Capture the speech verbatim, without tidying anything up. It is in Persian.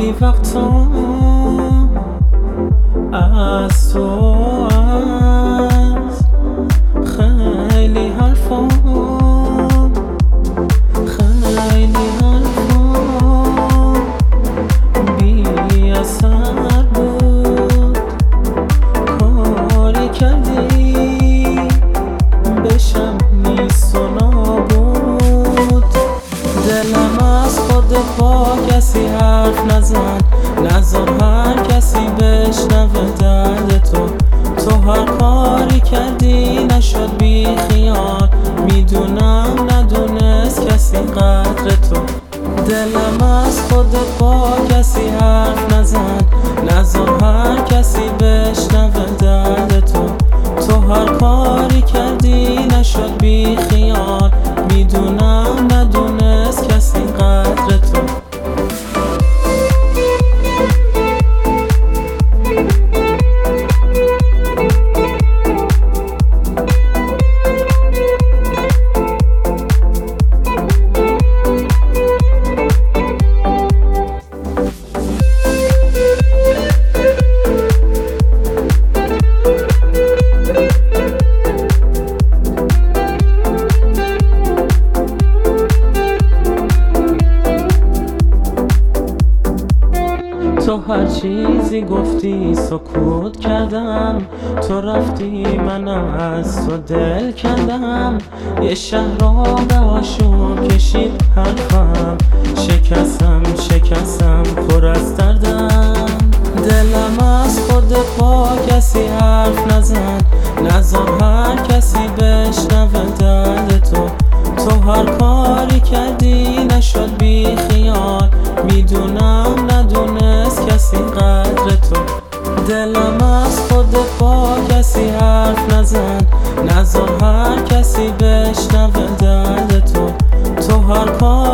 خیلی وقتا از تو از خیلی حرفا خیلی حرفا بی اثر بود. کاری کردی بشم نیست و نابود. دلم از خودت با کسی حرف نزن، نذار هر کسی بشنوه درد تو. تو هر کاری کردی نشد بی خیال، میدونم ندونست کسی قدر تو. دلم از خودت با کسی حرف نزن، نذار هر کسی بشنوه درد تو. تو هر کاری کردی نشد بی خیال، میدونم ندونست کسی قدر تو. تو هر چیزی گفتی سکوت کردم، تو رفتی منم از تو دل کردم. یه شهرام آشوب کشید حرفم، شکستم شکستم پر از دردم. دلم از خودت با کسی حرف نزن، نذار هر کسی بشنوه درد تو. تو هر کاری کردی نشد بی خیال، میدونم ندونست کسی قدر تو. دلم از خودت با کسی حرف نزن، نذار هر کسی بشنوه درد تو. تو هر کاری